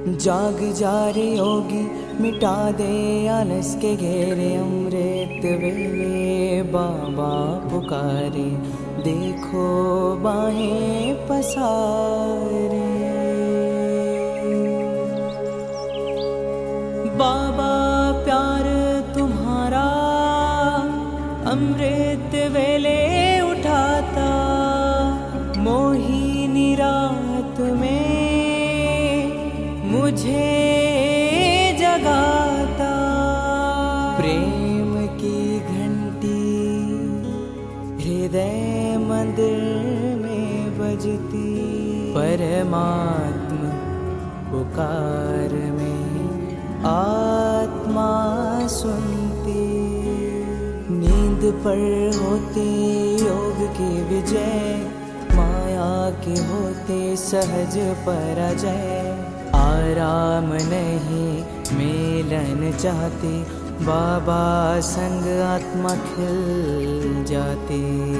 जाग जा रे योगी, मिटा दे आलस के घेरे। अमृत वेले बाबा पुकारे, देखो बाहें पसारे। बाबा प्यार तुम्हारा अमृत वेले उठाता, मोहिनी रात में मुझे जगाता। प्रेम की घंटी हृदय मंदिर में बजती, परमात्मा पुकार में आत्मा सुनती। नींद पर होती योग की विजय, माया के होते सहज पराजय। आराम नहीं मिलन चाहती, बाबा संग आत्मा खिल जाती।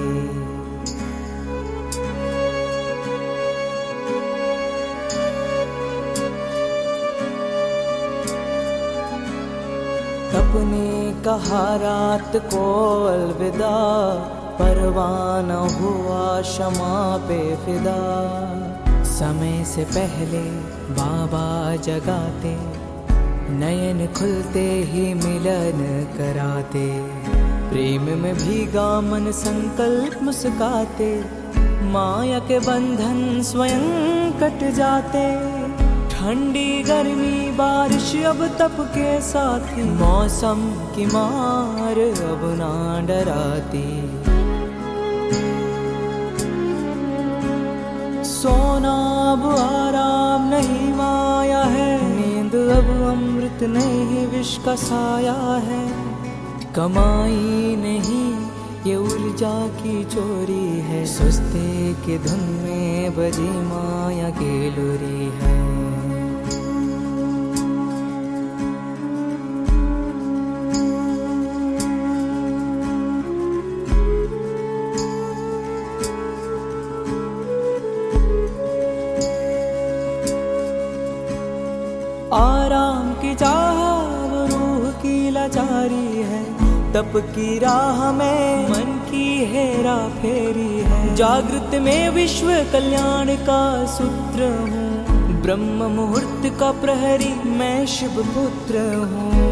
अपने कहा रात को अलविदा, परवाना हुआ क्षमा पे फिदा। समय से पहले बाबा जगाते, नयन खुलते ही मिलन कराते। प्रेम में भीगा मन संकल्प मुस्काते, माया के बंधन स्वयं कट जाते। ठंडी गर्मी बारिश अब तप के साथी, मौसम की मार अब ना डराती। सोना अब आराम नहीं माया है, नींद अब अमृत नहीं विष का साया है। कमाई नहीं ये ऊर्जा की चोरी है, सुस्ती की धुन में बजी माया की लोरी है। आराम की चाह वो रूह की लाचारी है, तप की राह में मन की हेरा फेरी है। जागृत में विश्व कल्याण का सूत्र हूँ, ब्रह्म मुहूर्त का प्रहरी मैं शिव पुत्र हूँ।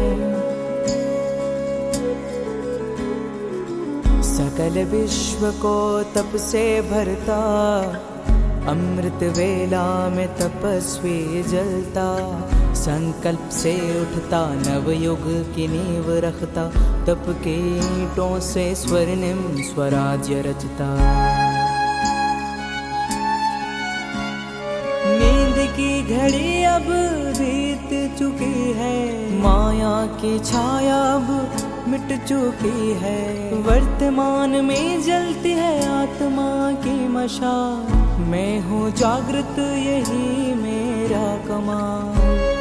सकल विश्व को तप से भरता, अमृत वेला में तपस्वी जलता। संकल्प से उठता नवयुग की नींव रखता, तप के ईंटों से स्वर्णिम स्वराज्य रचता। नींद की घड़ी अब बीत चुकी है, माया की छाया अब मिट चुकी है। वर्तमान में जलती है आत्मा की मशाल, मैं हूँ जागृत यही मेरा कमाल।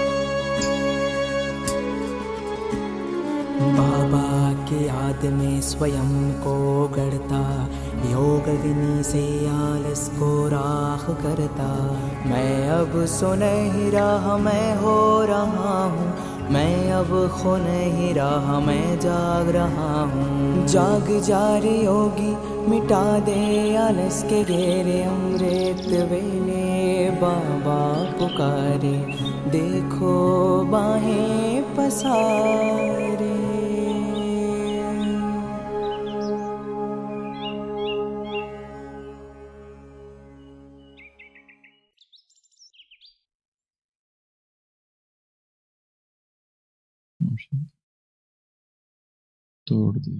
बाबा की याद में स्वयं को गढ़ता, योग अग्नि से आलस को राख करता। मैं अब सो नहीं रहा मैं हो रहा हूँ, मैं अब खो नहीं रहा मैं जाग रहा हूँ। जाग जा रे योगी, मिटा दे आलस के घेरे। अमृत वेले बाबा पुकारे, देखो बाहें पसारे। तोड़ दे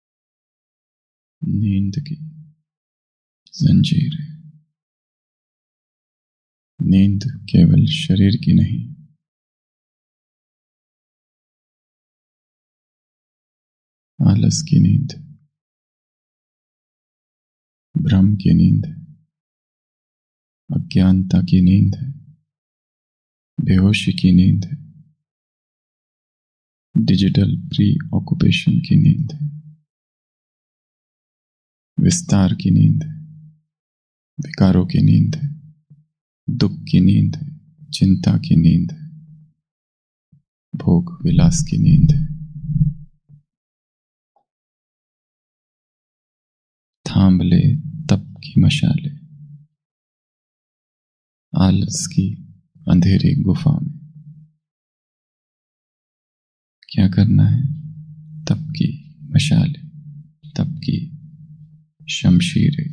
नींद की जंजीरें। नींद केवल शरीर की नहीं, आलस की नींद, भ्रम की नींद, अज्ञानता की नींद है, बेहोशी की नींद है, डिजिटल प्री ऑक्यूपेशन की नींद है, विस्तार की नींद है, विकारों की नींद है, दुख की नींद है, चिंता की नींद है, भोग विलास की नींद है। थाम ले तप की मशाले, आलस की अंधेरी गुफा में। क्या करना है? तप की मशाले, तप की शमशीरें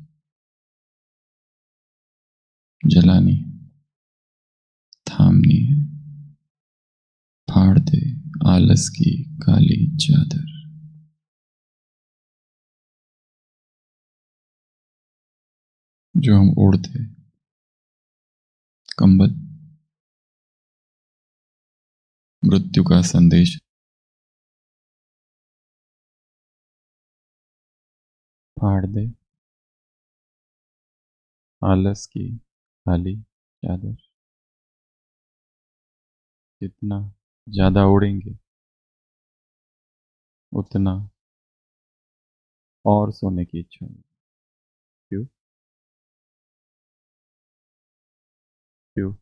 जलानी है, थामनी है। फाड़ दे आलस की काली चादर। जो हम ओढ़ते कंबल मृत्यु का संदेश। फाड़ दे आलस की काली चादर। जितना ज्यादा ओढ़ेंगे उतना और सोने की इच्छा होगी। क्यों? क्यों?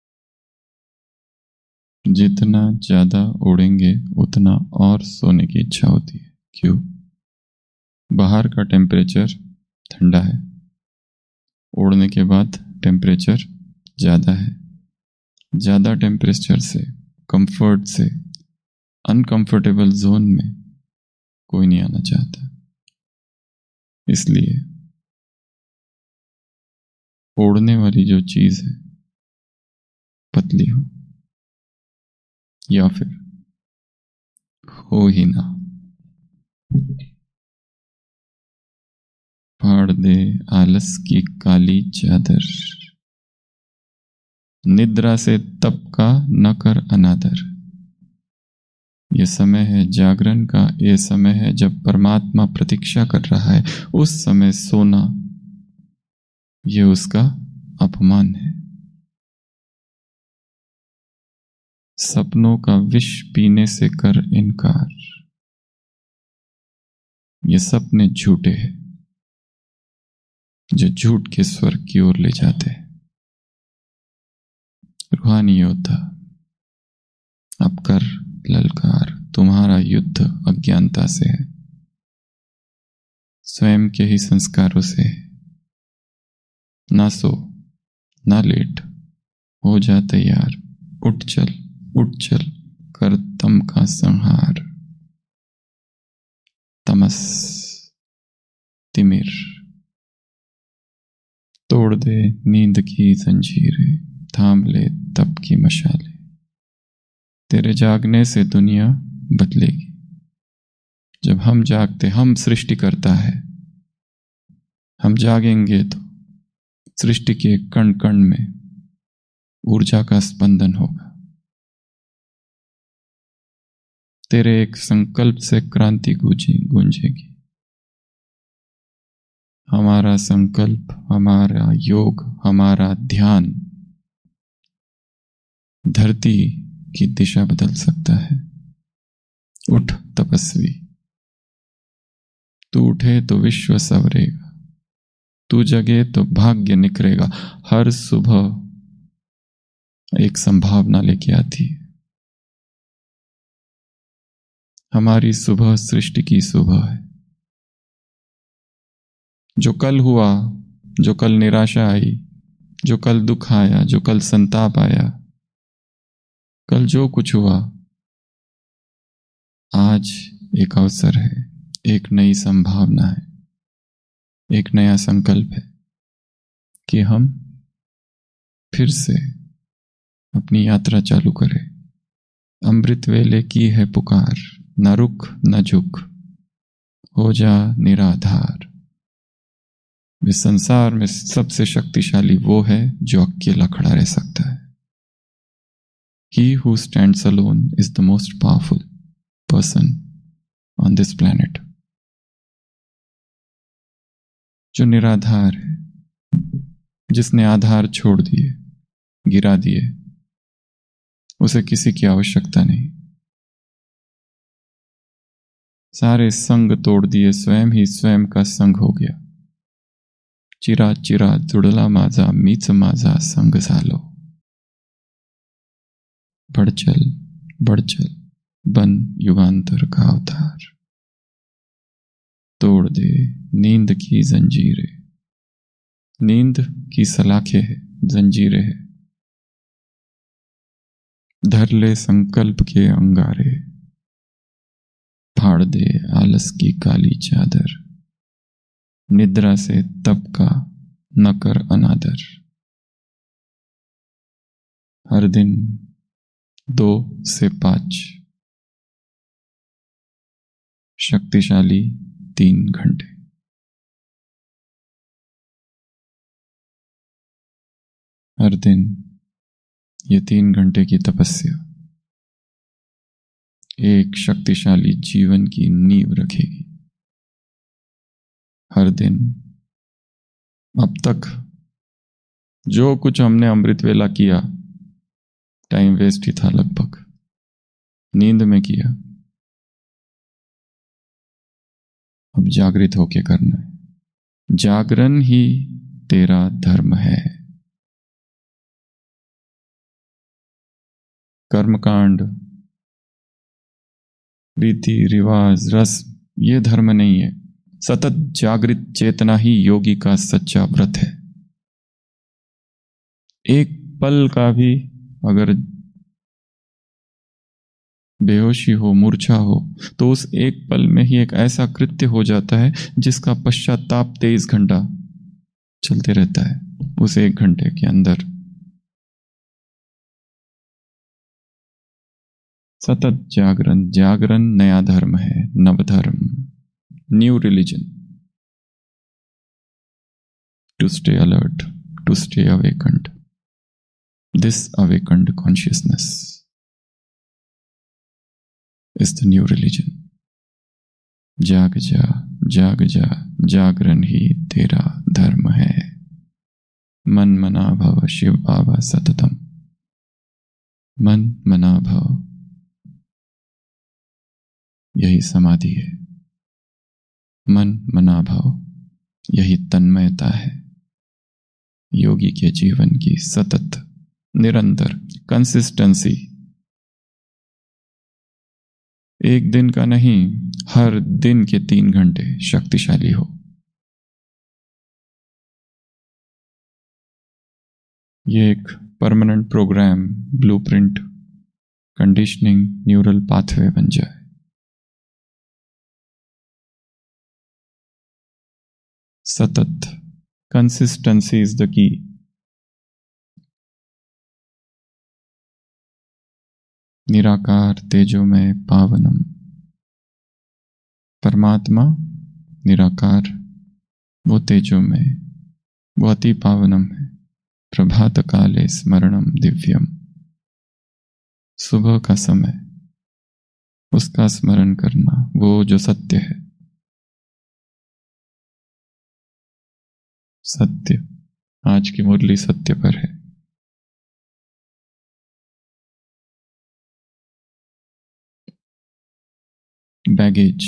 जितना ज्यादा ओढ़ेंगे उतना और सोने की इच्छा होती है। क्यों? बाहर का टेम्परेचर ठंडा है, ओढ़ने के बाद टेम्परेचर ज्यादा है। ज्यादा टेम्परेचर से, कंफर्ट से अनकंफर्टेबल जोन में कोई नहीं आना चाहता। इसलिए ओढ़ने वाली जो चीज है पतली हो या फिर हो ही ना। फाड़ दे आलस की काली चादर। निद्रा से तप का न कर अनादर। ये समय है जागरण का, ये समय है जब परमात्मा प्रतीक्षा कर रहा है। उस समय सोना ये उसका अपमान है। सपनों का विष पीने से कर इनकार। ये सपने झूठे हैं जो झूठ के स्वर्ग की ओर ले जाते हैं। रूहानी योद्धा अब कर ललकार, तुम्हारा युद्ध अज्ञानता से है, स्वयं के ही संस्कारों से है। ना सो ना लेट, हो जा तैयार, उठ चल कर तम का संहार। तमस तिमिर तोड़ दे नींद की जंजीरें, थाम ले तप की मशाले। तेरे जागने से दुनिया बदलेगी। जब हम जागते, हम सृष्टि करता है, हम जागेंगे तो सृष्टि के कण कण में ऊर्जा का स्पंदन होगा। तेरे एक संकल्प से क्रांति गूंजेगी। हमारा संकल्प, हमारा योग, हमारा ध्यान धरती की दिशा बदल सकता है। उठ तपस्वी, तू उठे तो विश्व संवरेगा, तू जगे तो भाग्य निखरेगा। हर सुबह एक संभावना लेके आती है। हमारी सुबह सृष्टि की सुबह है। जो कल हुआ, जो कल निराशा आई, जो कल दुख आया, जो कल संताप आया, कल जो कुछ हुआ, आज एक अवसर है, एक नई संभावना है, एक नया संकल्प है कि हम फिर से अपनी यात्रा चालू करें। अमृत वेले की है पुकार, न रुक न झुक, हो जा निराधार। इस संसार में सबसे शक्तिशाली वो है जो अकेला खड़ा रह सकता है। He who stands alone is the most powerful person on this planet. जो निराधार है, जिसने आधार छोड़ दिए, गिरा दिए, उसे किसी की आवश्यकता नहीं। सारे संग तोड़ दिए, स्वयं ही स्वयं का संग हो गया। चिरा चिरा जुडला माझा मीच माझा संग झालो। बढ़ चल बन युगांतर का अवतार। तोड़ दे नींद की जंजीरें, नींद की सलाखें है, जंजीरें है। धर ले संकल्प के अंगारे, फाड़ दे आलस की काली चादर। निद्रा से तप का न कर अनादर। हर दिन 2 से 5, शक्तिशाली 3 घंटे। हर दिन ये 3 घंटे की तपस्या एक शक्तिशाली जीवन की नींव रखेगी। हर दिन अब तक जो कुछ हमने अमृत वेला किया, टाइम वेस्ट ही था लगभग, नींद में किया। अब जागृत होके करना है। जागरण ही तेरा धर्म है। कर्मकांड, रीति रिवाज, रस्म, ये धर्म नहीं है। सतत जागृत चेतना ही योगी का सच्चा व्रत है। एक पल का भी अगर बेहोशी हो, मूर्छा हो, तो उस एक पल में ही एक ऐसा कृत्य हो जाता है जिसका पश्चाताप 23 घंटा चलते रहता है। उस 1 घंटे के अंदर सतत जागरण, जागरण नया धर्म है, नवधर्म, new religion. To stay alert, to stay awakened, this awakened consciousness is the new religion. जाग जा, जाग जा, जागरण ही तेरा धर्म है। मन मना भव शिव बाबा सततम। मन मना भव, यही समाधि है। मन मना भव, यही तन्मयता है। योगी के जीवन की सतत, निरंतर कंसिस्टेंसी। एक दिन का नहीं, हर दिन के 3 घंटे शक्तिशाली हो। ये एक permanent program, blueprint, conditioning, neural pathway बन जाए। सतत कंसिस्टेंसी इज द की। निराकार तेजोमय पावनम, परमात्मा निराकार, वो तेजोमय, वो अति पावनम है। प्रभात काले स्मरणम दिव्यम, सुबह का समय उसका स्मरण करना, वो जो सत्य है। सत्य, आज की मुरली सत्य पर है। बैगेज,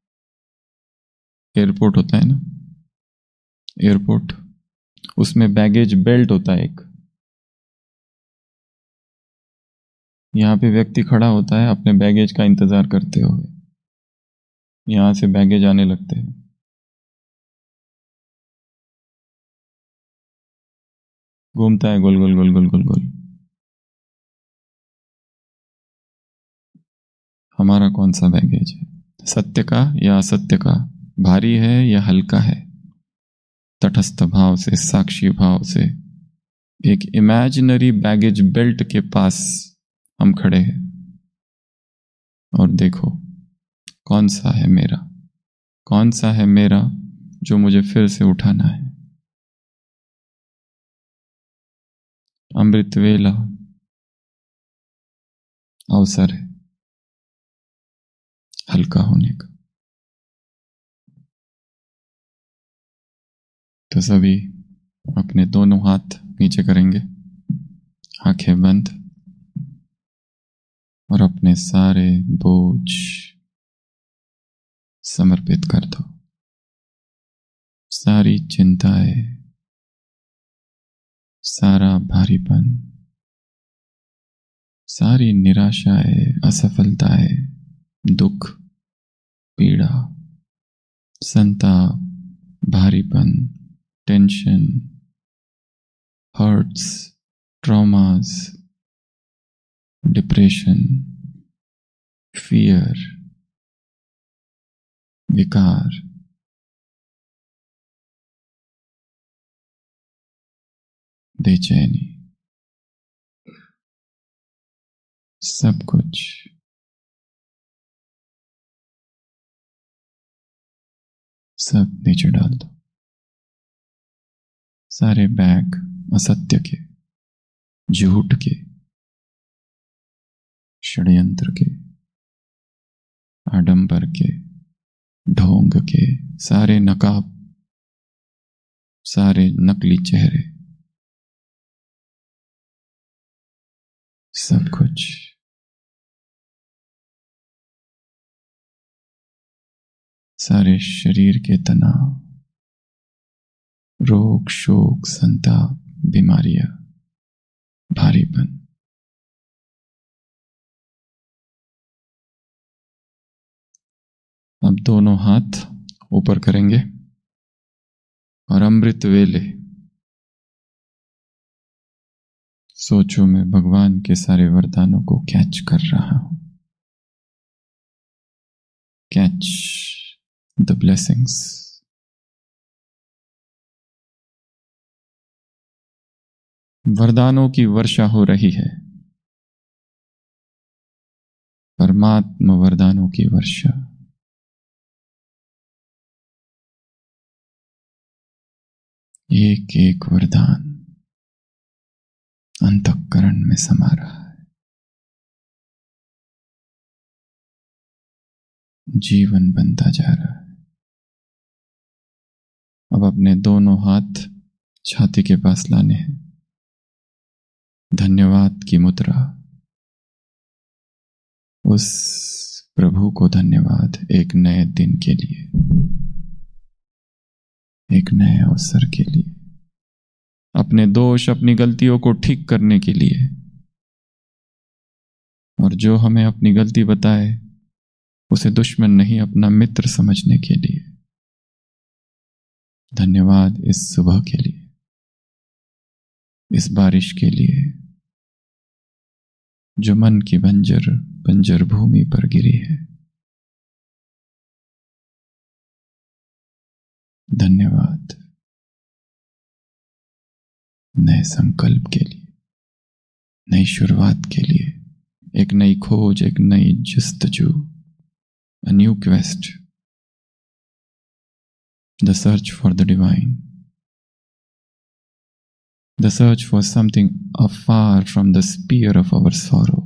एयरपोर्ट होता है ना, एयरपोर्ट, उसमें बैगेज बेल्ट होता है एक। यहां पे व्यक्ति खड़ा होता है अपने बैगेज का इंतजार करते हुए। यहां से बैगेज आने लगते हैं। घूमता है गोल गोल गोल गोल गोल गोल। हमारा कौन सा बैगेज है? सत्य का या असत्य का? भारी है या हल्का है? तटस्थ भाव से, साक्षी भाव से एक इमेजिनरी बैगेज बेल्ट के पास हम खड़े हैं और देखो कौन सा है मेरा, कौन सा है मेरा जो मुझे फिर से उठाना है। अमृत वेला अवसर है हल्का होने का। तो सभी अपने दोनों हाथ नीचे करेंगे, आंखें बंद, और अपने सारे बोझ समर्पित कर दो। सारी चिंताएं, सारा भारीपन, सारी निराशाएं, असफलताएं, दुख, पीड़ा, संताप, भारीपन, tension, hurts, traumas, depression, fear, विकार, बेचैनी, सब कुछ सब नीचे डाल दो। सारे बैग असत्य के, झूठ के, षड्यंत्र के, आडंबर के, ढोंग के, सारे नकाब, सारे नकली चेहरे, सब कुछ सारे शरीर के तनाव, रोग, शोक, संताप, बीमारियां, भारीपन, अब दोनों हाथ ऊपर करेंगे और अमृत वेले सोचो मैं भगवान के सारे वरदानों को कैच कर रहा हूं। Catch the blessings. वरदानों की वर्षा हो रही है, परमात्मा वरदानों की वर्षा। एक एक वरदान अंतःकरण में समा रहा है, जीवन बनता जा रहा है। अब अपने दोनों हाथ छाती के पास लाने हैं, धन्यवाद की मुद्रा। उस प्रभु को धन्यवाद एक नए दिन के लिए, एक नए अवसर के लिए, अपने दोष, अपनी गलतियों को ठीक करने के लिए, और जो हमें अपनी गलती बताए उसे दुश्मन नहीं अपना मित्र समझने के लिए। धन्यवाद इस सुबह के लिए, इस बारिश के लिए जो मन की बंजर भूमि पर गिरी है। धन्यवाद नए संकल्प के लिए, नई शुरुआत के लिए, एक नई खोज, एक नई जस्तजू, a new quest, the search for the divine, the search for something afar from the sphere of our sorrow,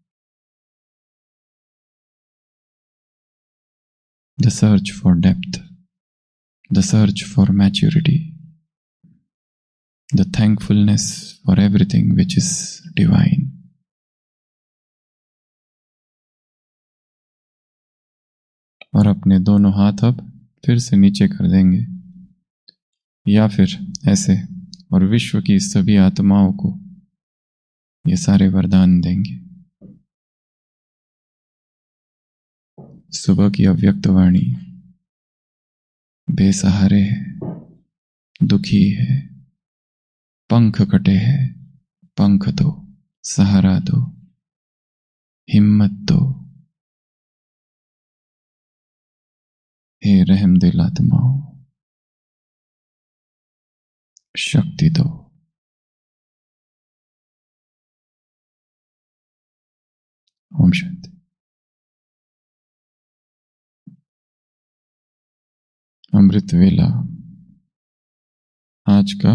the search for depth, the search for maturity, the thankfulness for everything which is divine. और अपने दोनों हाथ अब फिर से नीचे कर देंगे, या फिर ऐसे, और विश्व की सभी आत्माओं को ये सारे वरदान देंगे। सुबह की अव्यक्त वाणी बेसहारे है, दुखी है, पंख कटे हैं, पंख दो, सहारा दो, हिम्मत दो। हे रहम दिल आत्माओं, शक्ति दो। ओम शांति। अमृत वेला आज का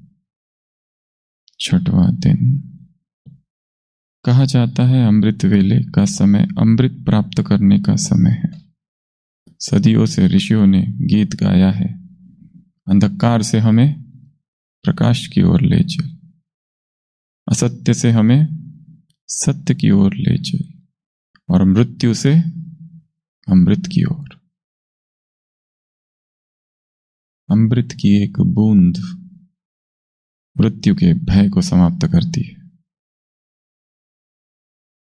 6वां दिन। कहा जाता है अमृत वेले का समय अमृत प्राप्त करने का समय है। सदियों से ऋषियों ने गीत गाया है, अंधकार से हमें प्रकाश की ओर ले चल, असत्य से हमें सत्य की ओर ले चल, और मृत्यु से अमृत की ओर। अमृत की एक बूंद मृत्यु के भय को समाप्त करती है।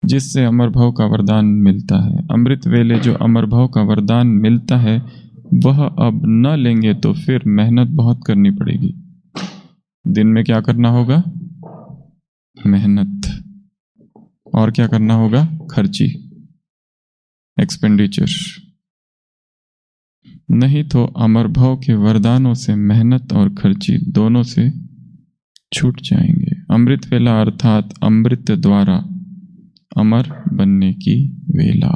जिससे अमर भव का वरदान मिलता है। अमृत वेले जो अमर भव का वरदान मिलता है वह अब न लेंगे तो फिर मेहनत बहुत करनी पड़ेगी। दिन में क्या करना होगा? मेहनत। और क्या करना होगा? खर्ची, एक्सपेंडिचर। नहीं तो अमर भव के वरदानों से मेहनत और खर्ची दोनों से छूट जाएंगे। अमृत वेला अर्थात अमृत द्वारा अमर बनने की वेला।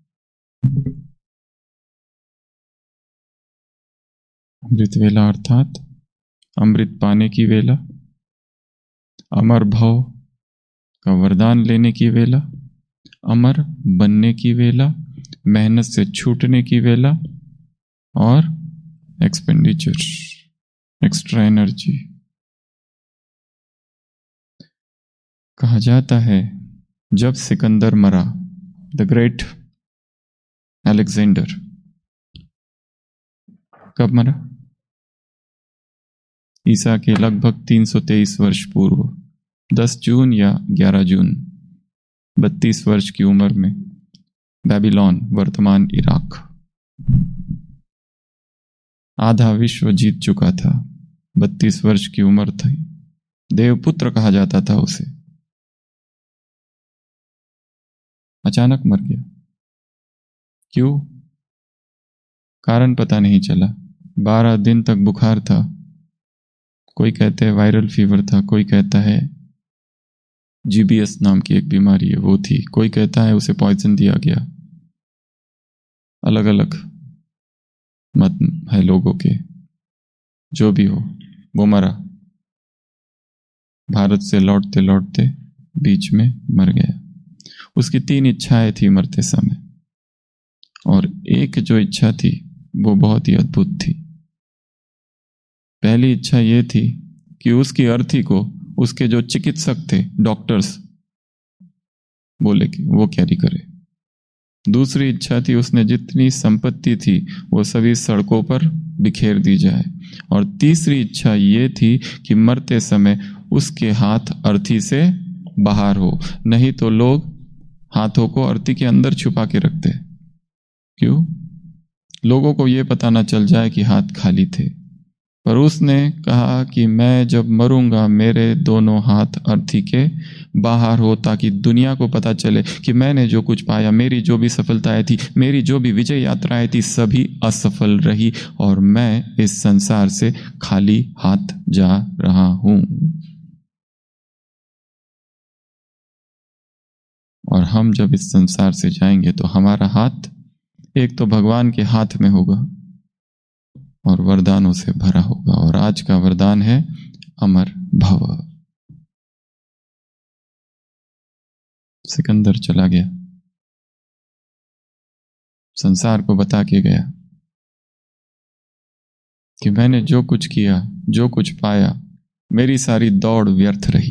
अमृत वेला अर्थात अमृत पाने की वेला, अमर भव का वरदान लेने की वेला, अमर बनने की वेला, मेहनत से छूटने की वेला और एक्सपेंडिचर, एक्स्ट्रा एनर्जी। कहा जाता है जब सिकंदर मरा, द ग्रेट अलेक्जेंडर, कब मरा? ईसा के लगभग 323 वर्ष पूर्व, 10 जून या 11 जून, 32 वर्ष की उम्र में, बेबीलोन वर्तमान इराक। आधा विश्व जीत चुका था, 32 वर्ष की उम्र थी, देवपुत्र कहा जाता था उसे। अचानक मर गया। क्यों? कारण पता नहीं चला। 12 दिन तक बुखार था, कोई कहते हैं वायरल फीवर था, कोई कहता है GBS नाम की एक बीमारी है वो थी, कोई कहता है उसे पॉइजन दिया गया। अलग अलग मत है लोगों के। जो भी हो, वो मरा। भारत से लौटते लौटते बीच में मर गया। उसकी 3 इच्छाएं थी मरते समय, और एक जो इच्छा थी वो बहुत ही अद्भुत थी। पहली इच्छा ये थी कि उसकी अर्थी को उसके जो चिकित्सक थे, डॉक्टर्स, बोले कि वो कैरी करे। दूसरी इच्छा थी उसने जितनी संपत्ति थी वो सभी सड़कों पर बिखेर दी जाए। और तीसरी इच्छा ये थी कि मरते समय उसके हाथ अर्थी से बाहर हो, नहीं तो लोग हाथों को अर्थी के अंदर छुपा के रखते। क्यों? लोगों को यह पता ना चल जाए कि हाथ खाली थे। पर उसने कहा कि मैं जब मरूंगा मेरे दोनों हाथ अर्थी के बाहर हो, ताकि दुनिया को पता चले कि मैंने जो कुछ पाया, मेरी जो भी सफलताएं थी, मेरी जो भी विजय यात्राएं थी, सभी असफल रही और मैं इस संसार से खाली हाथ जा रहा हूं। और हम जब इस संसार से जाएंगे तो हमारा हाथ एक तो भगवान के हाथ में होगा और वरदानों से भरा होगा। और आज का वरदान है अमर भव। सिकंदर चला गया, संसार को बता के गया कि मैंने जो कुछ किया, जो कुछ पाया, मेरी सारी दौड़ व्यर्थ रही।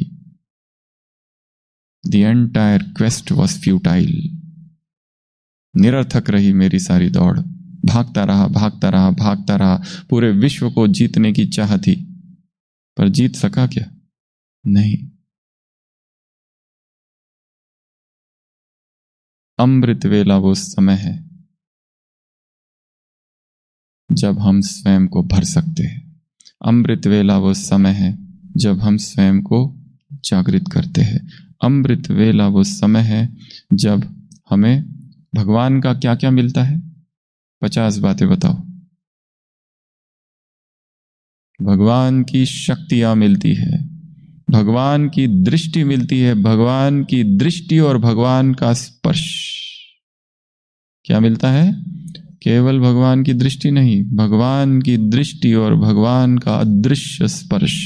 The entire quest was futile. निरर्थक रही मेरी सारी दौड़। भागता रहा, भागता रहा, भागता रहा। पूरे विश्व को जीतने की चाह थी, पर जीत सका क्या? नहीं। अमृत वेला वो समय है जब हम स्वयं को भर सकते हैं। अमृत वेला वो समय है जब हम स्वयं को जागृत करते हैं। अमृत वेला वो समय है जब हमें भगवान का क्या क्या मिलता है। 50 बातें बताओ। भगवान की शक्तियां मिलती है, भगवान की दृष्टि मिलती है, भगवान की दृष्टि और भगवान का स्पर्श। क्या मिलता है? केवल भगवान की दृष्टि नहीं, भगवान की दृष्टि और भगवान का अदृश्य स्पर्श।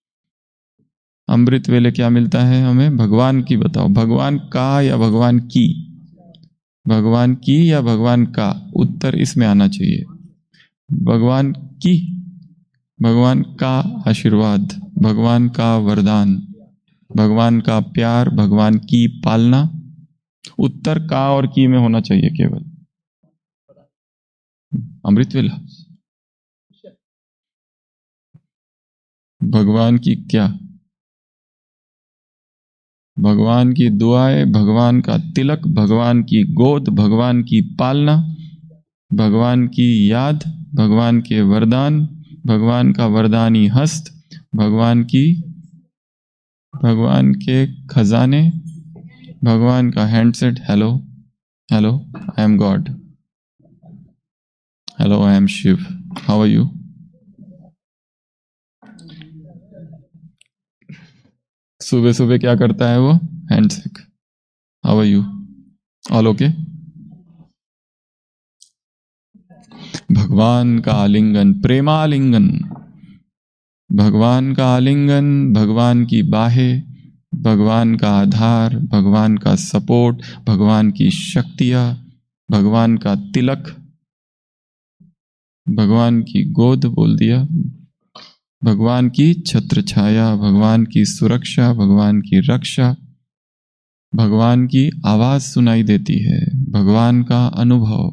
अमृत वेले क्या मिलता है हमें? भगवान की बताओ। भगवान का या भगवान की? भगवान की या भगवान का? उत्तर इसमें आना चाहिए। भगवान की। भगवान का आशीर्वाद, भगवान का वरदान, भगवान का प्यार, भगवान की पालना। उत्तर का और की में होना चाहिए केवल। अमृत वेला भगवान की क्या? भगवान की दुआएं, भगवान का तिलक, भगवान की गोद, भगवान की पालना, भगवान की याद, भगवान के वरदान, भगवान का वरदानी हस्त, भगवान के खजाने, भगवान का handset. Hello hello, I am God. Hello, I am Shiv. How are you? सुबह सुबह क्या करता है वो? Handshake. How are you? All okay? भगवान का आलिंगन, प्रेमालिंगन, भगवान का आलिंगन, भगवान की बाहें, भगवान का आधार, भगवान का सपोर्ट, भगवान की शक्तियां, भगवान का तिलक, भगवान की गोद बोल दिया, भगवान की छत्र छाया, भगवान की सुरक्षा, भगवान की रक्षा, भगवान की आवाज सुनाई देती है, भगवान का अनुभव,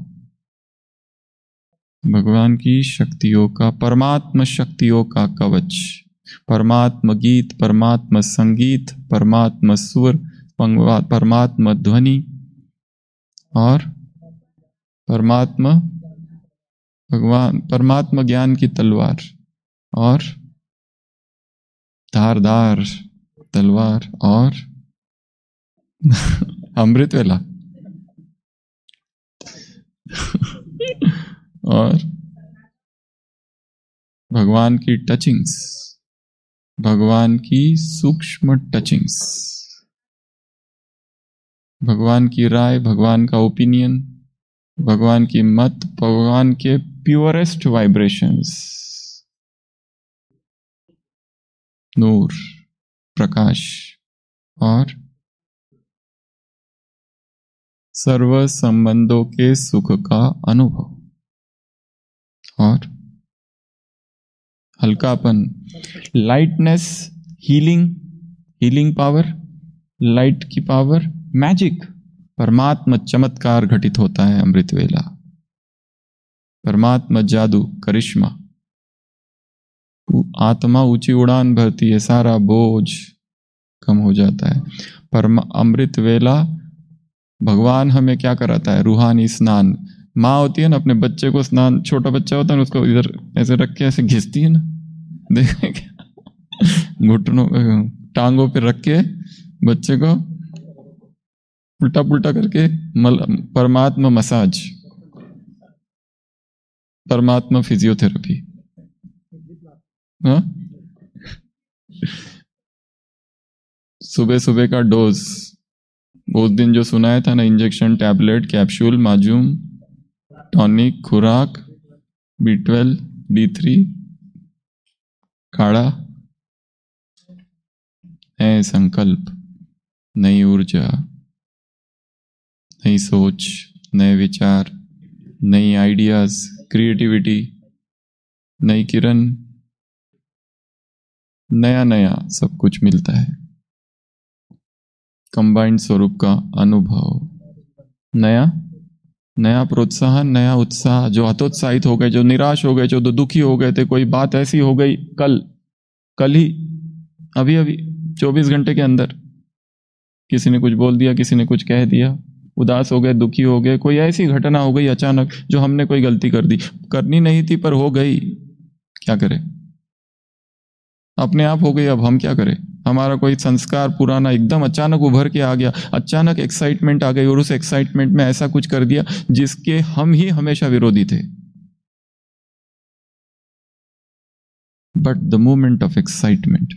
भगवान की शक्तियों का, परमात्म शक्तियों का कवच, परमात्म गीत, परमात्म संगीत, परमात्म सुर, परमात्म ध्वनि और परमात्मा भगवान, परमात्मा ज्ञान की तलवार और धारदार तलवार और अमृत वेला और भगवान की टचिंग्स, भगवान की सूक्ष्म टचिंग्स, भगवान की राय, भगवान का ओपिनियन, भगवान की मत, भगवान के प्योरेस्ट वाइब्रेशंस, नूर, प्रकाश और सर्व संबंधों के सुख का अनुभव और हल्कापन, लाइटनेस, हीलिंग पावर, लाइट की पावर, मैजिक, परमात्मा चमत्कार घटित होता है अमृत वेला, परमात्मा जादू, करिश्मा, आत्मा ऊंची उड़ान भरती है, सारा बोझ कम हो जाता है। अमृत वेला भगवान हमें क्या कराता है? रूहानी स्नान। माँ होती है ना, अपने बच्चे को स्नान, छोटा बच्चा होता है ना, उसको इधर ऐसे रख के ऐसे घिसती है ना, देखें क्या? घुटनों टांगों पे रख के बच्चे को उल्टा पुल्टा करके परमात्मा मसाज, परमात्मा फिजियोथेरेपी। हाँ, सुबह सुबह का डोज, उस दिन जो सुनाया था ना, इंजेक्शन, टैबलेट, कैप्सूल, माजूम, टॉनिक, खुराक, B12, D3, काढ़ा, है संकल्प, नई ऊर्जा, नई सोच, नए विचार, नई आइडियाज, क्रिएटिविटी, नई किरण, नया नया सब कुछ मिलता है। कंबाइंड स्वरूप का अनुभव, नया नया प्रोत्साहन, नया उत्साह। जो हतोत्साहित हो गए, जो निराश हो गए, जो दुखी हो गए थे, कोई बात ऐसी हो गई कल ही, अभी 24 घंटे के अंदर किसी ने कुछ बोल दिया, किसी ने कुछ कह दिया, उदास हो गए, दुखी हो गए, कोई ऐसी घटना हो गई अचानक जो हमने कोई गलती कर दी, करनी नहीं थी पर हो गई, क्या करें? अपने आप हो गई, अब हम क्या करें? हमारा कोई संस्कार पुराना एकदम अचानक उभर के आ गया, अचानक एक्साइटमेंट आ गई और उस एक्साइटमेंट में ऐसा कुछ कर दिया जिसके हम ही हमेशा विरोधी थे। But the moment of excitement,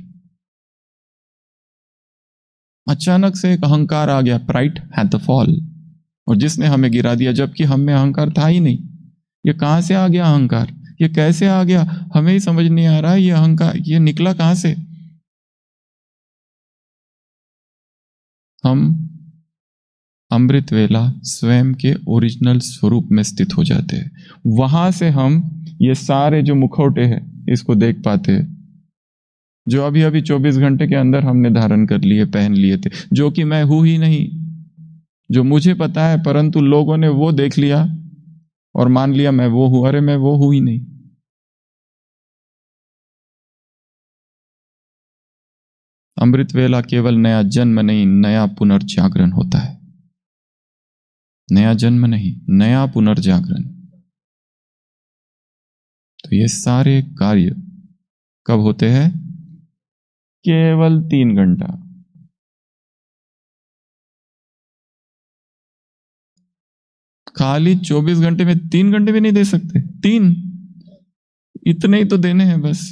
अचानक से एक अहंकार आ गया, प्राइड हैड द फॉल, और जिसने हमें गिरा दिया, जबकि हम में अहंकार था ही नहीं। ये कहां से आ गया अहंकार? ये कैसे आ गया? हमें ही समझ नहीं आ रहा। ये अहंकार ये निकला कहां से? हम अमृत वेला स्वयं के ओरिजिनल स्वरूप में स्थित हो जाते हैं। वहां से हम ये सारे जो मुखौटे हैं इसको देख पाते हैं, जो अभी अभी 24 घंटे के अंदर हमने धारण कर लिए, पहन लिए थे, जो कि मैं हूं ही नहीं, जो मुझे पता है, परंतु लोगों ने वो देख लिया और मान लिया मैं वो हूं। अरे मैं वो हूं ही नहीं। अमृत वेला केवल नया जन्म नहीं, नया पुनर्जागरण होता है। नया जन्म नहीं, नया पुनर्जागरण। तो ये सारे कार्य कब होते हैं? केवल 3 घंटा। खाली 24 घंटे में 3 घंटे भी नहीं दे सकते? 3 इतने ही तो देने हैं बस।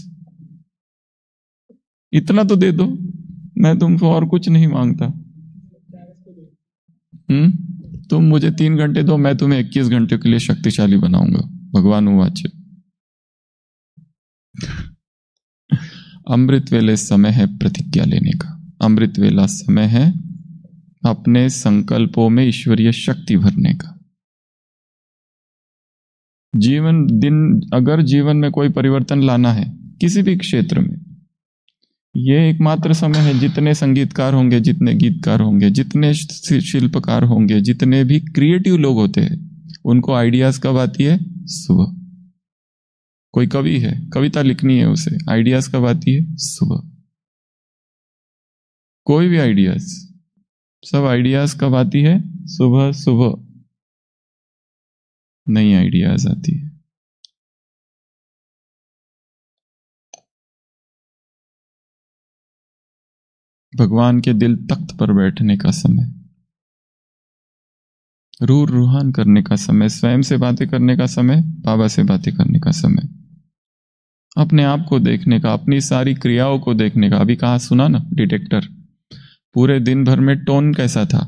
इतना तो दे दो, मैं तुमको और कुछ नहीं मांगता। तुम मुझे 3 घंटे दो, मैं तुम्हें 21 घंटे के लिए शक्तिशाली बनाऊंगा। भगवान उवाच। अमृत वेले समय है प्रतिज्ञा लेने का। अमृत वेला समय है अपने संकल्पों में ईश्वरीय शक्ति भरने का। अगर जीवन में कोई परिवर्तन लाना है किसी भी क्षेत्र में, यह एकमात्र समय है। जितने संगीतकार होंगे, जितने गीतकार होंगे, जितने शिल्पकार होंगे, जितने भी क्रिएटिव लोग होते हैं, उनको आइडियाज कब आती है? सुबह। कोई कवि है, कविता लिखनी है उसे, आइडियाज कब आती है? सुबह। कोई भी आइडियाज, सब आइडियाज कब आती है? सुबह सुबह नई आइडियाज आती है। भगवान के दिल तख्त पर बैठने का समय, रूह रूहान करने का समय, स्वयं से बातें करने का समय, बाबा से बातें करने का समय, अपने आप को देखने का, अपनी सारी क्रियाओं को देखने का। अभी कहा सुना ना डिटेक्टर, पूरे दिन भर में टोन कैसा था।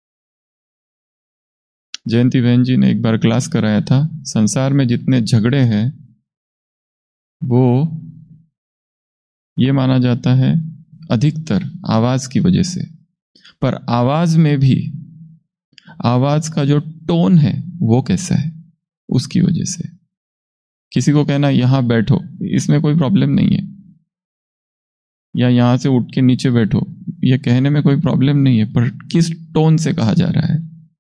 जयंती बहन जी ने एक बार क्लास कराया था, संसार में जितने झगड़े हैं वो ये माना जाता है अधिकतर आवाज की वजह से, पर आवाज में भी आवाज का जो टोन है वो कैसा है उसकी वजह से। किसी को कहना यहां बैठो, इसमें कोई प्रॉब्लम नहीं है, या यहां से उठ के नीचे बैठो, यह कहने में कोई प्रॉब्लम नहीं है, पर किस टोन से कहा जा रहा है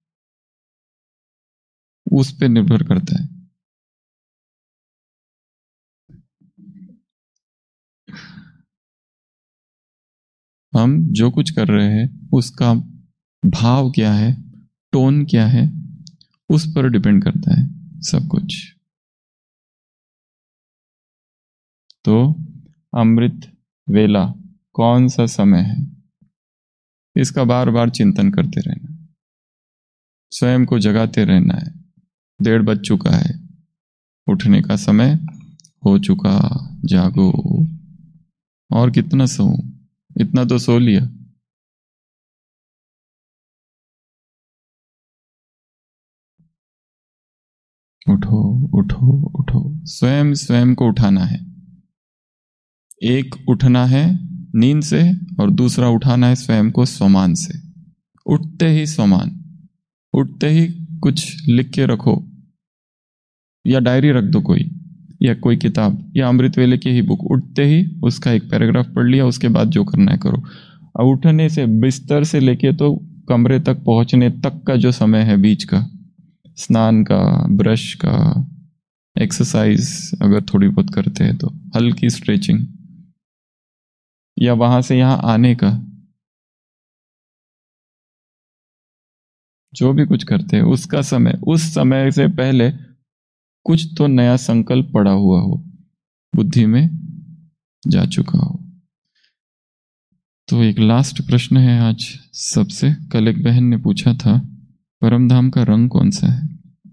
उस पर निर्भर करता है। हम जो कुछ कर रहे हैं उसका भाव क्या है, टोन क्या है, उस पर डिपेंड करता है सब कुछ। तो अमृत वेला कौन सा समय है, इसका बार बार चिंतन करते रहना, स्वयं को जगाते रहना है। 1:30 बज चुका है, उठने का समय हो चुका, जागो। और कितना सोऊं? इतना तो सो लिया। उठो उठो उठो, स्वयं स्वयं को उठाना है। एक उठना है नींद से और दूसरा उठाना है स्वयं को स्वमान से। उठते ही स्वमान, उठते ही कुछ लिख के रखो, या डायरी रख दो कोई, या कोई किताब, या अमृत वेले की ही बुक। उठते ही उसका एक पैराग्राफ पढ़ लिया, उसके बाद जो करना है करो। और उठने से, बिस्तर से लेके तो कमरे तक पहुंचने तक का जो समय है बीच का, स्नान का, ब्रश का, एक्सरसाइज अगर थोड़ी बहुत करते हैं तो हल्की स्ट्रेचिंग, या वहां से यहां आने का, जो भी कुछ करते हैं उसका समय, उस समय से पहले कुछ तो नया संकल्प पड़ा हुआ हो, बुद्धि में जा चुका हो। तो एक लास्ट प्रश्न है आज सबसे। कल एक बहन ने पूछा था परमधाम का रंग कौन सा है?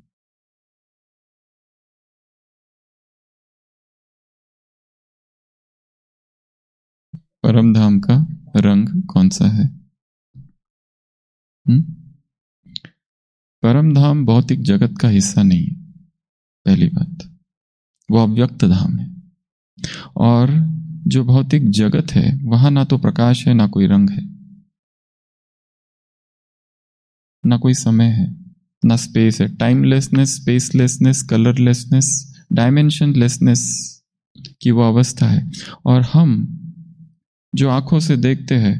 परमधाम का रंग कौन सा है? परमधाम भौतिक जगत का हिस्सा नहीं है, पहली बात। वो अव्यक्त धाम है, और जो भौतिक जगत है वहां ना तो प्रकाश है, ना कोई रंग है, ना कोई समय है, ना स्पेस है। टाइमलेसनेस, स्पेसलेसनेस, कलरलेसनेस, डायमेंशनलेसनेस की वो अवस्था है। और हम जो आंखों से देखते हैं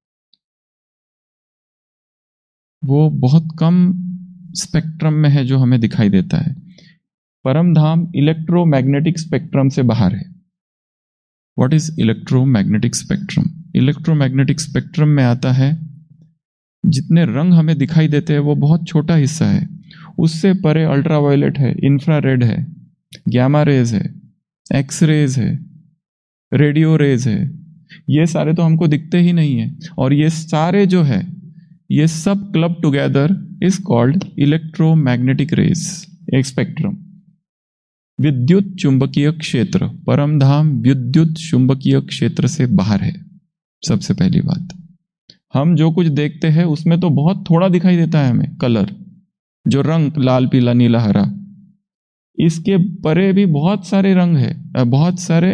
वो बहुत कम स्पेक्ट्रम में है जो हमें दिखाई देता है। परमधाम इलेक्ट्रोमैग्नेटिक स्पेक्ट्रम से बाहर है। What is electromagnetic spectrum? Electromagnetic spectrum में आता है। जितने रंग हमें दिखाई देते हैं वो बहुत छोटा हिस्सा है, उससे परे अल्ट्रावायलेट है, इंफ्रारेड है, गैमा रेज है, एक्स रेज है, रेडियो रेज है। ये सारे तो हमको दिखते ही नहीं है, और ये सारे जो है ये सब club together is called electromagnetic rays, एक स्पेक्ट्रम। विद्युत चुंबकीय क्षेत्र, परमधाम विद्युत चुंबकीय क्षेत्र से बाहर है। सबसे पहली बात, हम जो कुछ देखते हैं उसमें तो बहुत थोड़ा दिखाई देता है हमें कलर, जो रंग लाल पीला नीला हरा, इसके परे भी बहुत सारे रंग है, बहुत सारे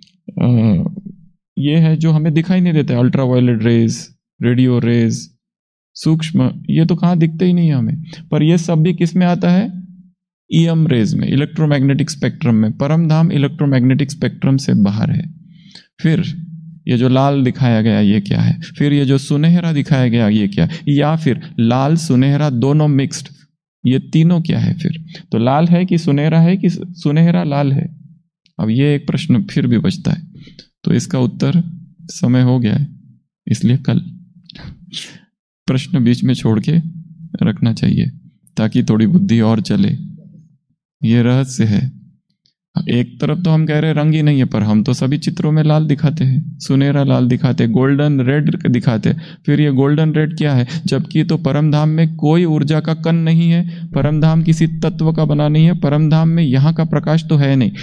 ये है जो हमें दिखाई नहीं देते। अल्ट्रावायलेट रेज, रेडियो रेज, सूक्ष्म, ये तो कहाँ दिखते ही नहीं है हमें, पर ये सब भी किस में आता है? ईएम रेज में, इलेक्ट्रोमैग्नेटिक स्पेक्ट्रम में। परमधाम इलेक्ट्रोमैग्नेटिक स्पेक्ट्रम से बाहर है। फिर ये जो लाल दिखाया गया ये क्या है? फिर ये जो सुनहरा दिखाया गया ये क्या है? या फिर लाल सुनहरा दोनों मिक्स्ड, ये तीनों क्या है? फिर तो लाल है कि सुनहरा है कि सुनहरा लाल है? अब ये एक प्रश्न फिर भी बचता है, तो इसका उत्तर समय हो गया है, इसलिए कल प्रश्न बीच में छोड़ के रखना चाहिए ताकि थोड़ी बुद्धि और चले। ये रहस्य है। एक तरफ तो हम कह रहे रंग ही नहीं है, पर हम तो सभी चित्रों में लाल दिखाते हैं, सुनहरा लाल दिखाते, गोल्डन रेड दिखाते। फिर ये गोल्डन रेड क्या है? जबकि तो परमधाम में कोई ऊर्जा का कण नहीं है, परमधाम किसी तत्व का बना नहीं है, परमधाम में यहां का प्रकाश तो है नहीं।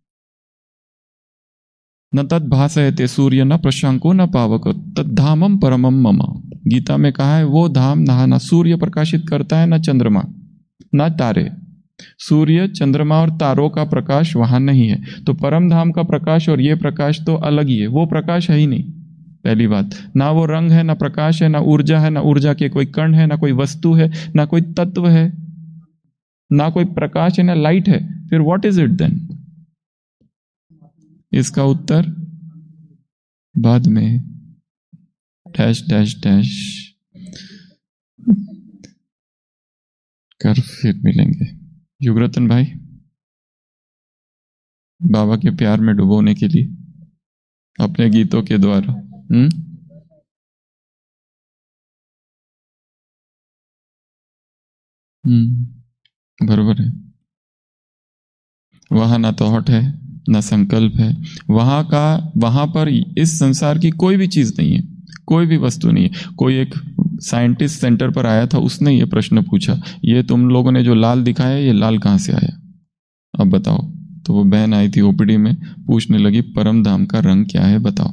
न तद भासयते सूर्य न प्रशांको न पावक तद्धामम परमम मम। गीता में कहा है वो धाम ना सूर्य प्रकाशित करता है, न चंद्रमा, न तारे। सूर्य, चंद्रमा और तारों का प्रकाश वहां नहीं है। तो परम धाम का प्रकाश और ये प्रकाश तो अलग ही है, वो प्रकाश है ही नहीं। पहली बात, ना वो रंग है, ना प्रकाश है, ना ऊर्जा है, ना ऊर्जा के कोई कण है, ना कोई वस्तु है, ना कोई तत्व है, ना कोई प्रकाश है, ना लाइट है। फिर व्हाट इज इट देन? इसका उत्तर बाद में डैश डैश डैश कर फिर मिलेंगे। युगरतन भाई, बाबा के प्यार में डुबोने के लिए अपने गीतों के द्वारा बरोबर है। वहां ना थॉट है, ना संकल्प है, वहां पर इस संसार की कोई भी चीज नहीं है, कोई भी वस्तु नहीं है। कोई एक साइंटिस्ट सेंटर पर आया था, उसने ये प्रश्न पूछा, ये तुम लोगों ने जो लाल दिखाया ये लाल कहां से आया, अब बताओ। तो वो बहन आई थी ओपीडी में, पूछने लगी परम धाम का रंग क्या है बताओ।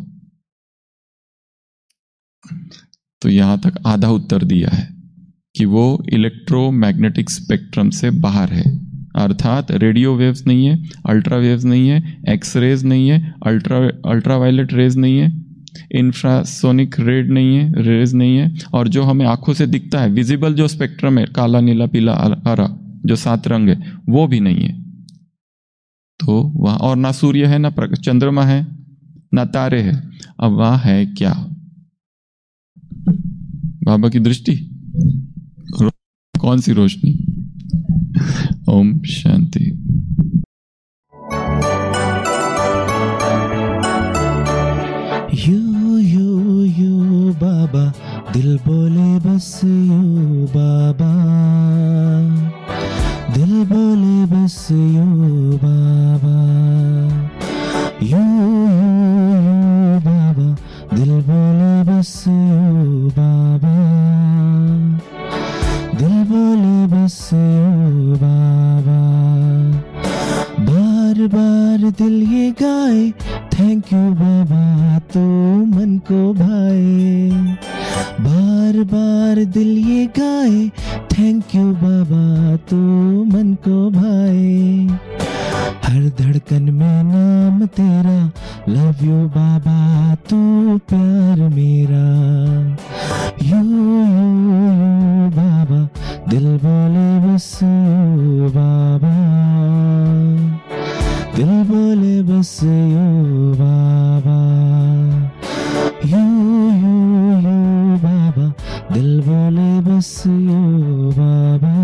तो यहां तक आधा उत्तर दिया है कि वो इलेक्ट्रोमैग्नेटिक स्पेक्ट्रम से बाहर है, अर्थात रेडियो वेव्स नहीं है, अल्ट्रा वेव्स नहीं है, एक्स रेज नहीं है, अल्ट्रावायलेट रेज नहीं है, इंफ्रासोनिक रेड नहीं है, रेज नहीं है, और जो हमें आंखों से दिखता है विजिबल जो स्पेक्ट्रम है, काला नीला पीला हरा, जो 7 रंग है, वो भी नहीं है। तो वहां और ना सूर्य है, ना चंद्रमा है, ना तारे है। अब वहां है क्या? बाबा की दृष्टि, कौन सी रोशनी? ओम शांति। यू बाबा, दिल बोले बस यू बाबा, दिल बोले बस यू बाबा, यू बाबा, दिल बोले बस यू बाबा, दिल बोले बस यू बाबा। बार बार दिल ये गाए थैंक यू बाबा, तो मन को भाए। बार बार दिल ये गाए थैंक यू बाबा, तो मन को भाए। हर धड़कन में नाम तेरा, लव यू बाबा, तू प्यार मेरा। यू बाबा, दिल बोले बस यू बाबा, दिल बोले बस यू बाबा, यू बाबा, दिल बोले बस यू बाबा,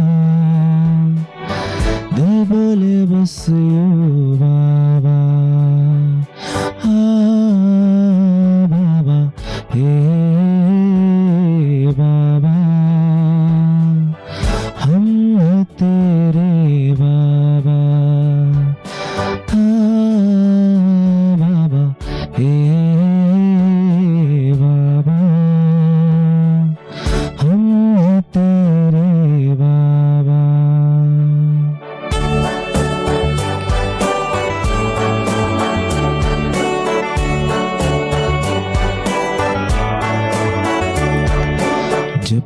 दिल बोले बस यू बाबा। हाँ बाबा,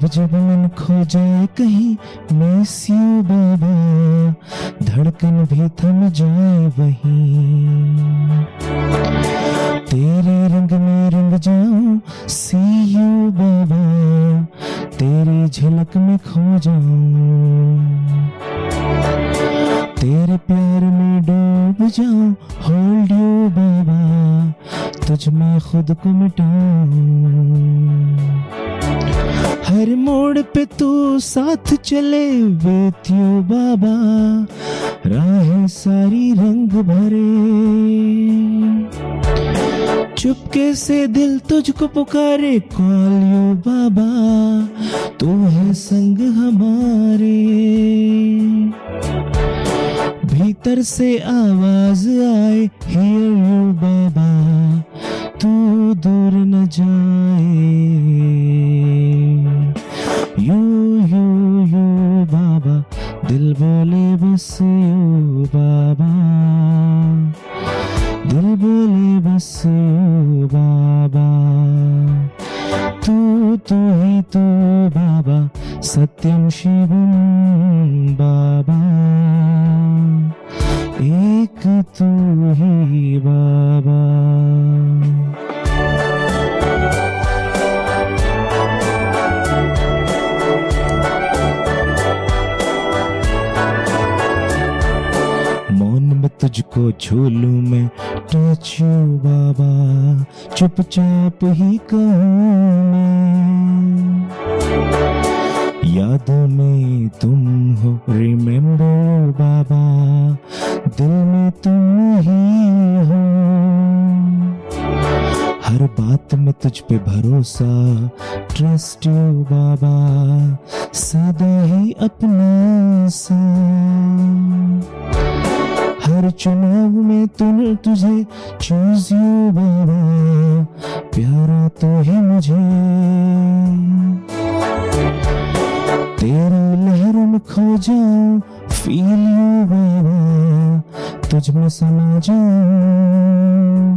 जब जब मन खो जाए कहीं मिस यू बाबा, धड़कन भी थम जाए वहीं, तेरे रंग में रंग जाऊं सी यू बाबा, तेरी झलक में खो जाऊं, तेरे प्यार में डूब जाऊं होल्ड यू बाबा, तुझ में खुद को मिटाऊं, हर मोड़ पे तू साथ चले विथ यू बाबा, राहें सारी रंग भरे, चुपके से दिल तुझको पुकारे कॉल यू बाबा, तू है संग हमारे, भीतर से आवाज आए हियर यू बाबा, तू दूर न जाए, यू बाबा, दिल बोले बस यू बाबा, दिल बोले बस यू बाबा, तू ही तू बाबा, सत्यम शिवम बाबा, एक तू ही बाबा। मौन में तुझको छू लूं मैं टच यू बाबा, चुपचाप ही कहूं मैं, याद में तुम हो रिमेम्बर बाबा, दिल में तुम ही हो, हर बात में तुझ पे भरोसा ट्रस्ट यू बाबा, सदा ही अपना सा, हर चुनाव में तुझे चूज यू बाबा, प्यारा तो ही मुझे, तेरी लहरों में खो जाऊं फील यू बाबा, तुझ में समा जाऊं,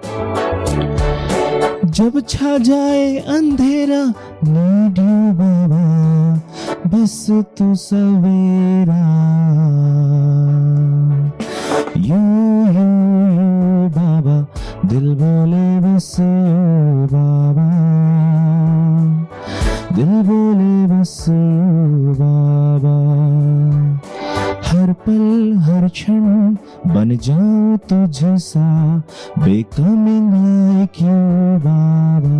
जब छा जाए अंधेरा नीड यू बाबा, बस तू सवेरा, यू बाबा, दिल बोले बस यू बाबा, दिल बोले बस यू बाबा, हर पल हर क्षण बन जाऊं तुझसा, becoming like you बाबा,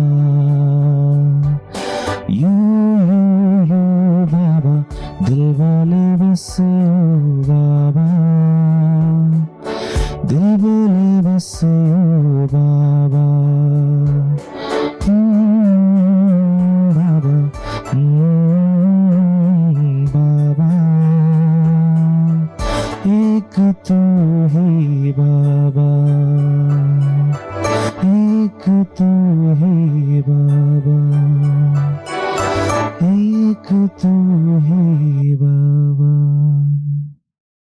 यू बाबा, दिल बोले बस यू बाबा, दिल बोले बस यू बाबा, बाबा, बाबा, एक तू ही बाबा, एक तू ही बाबा, एक तू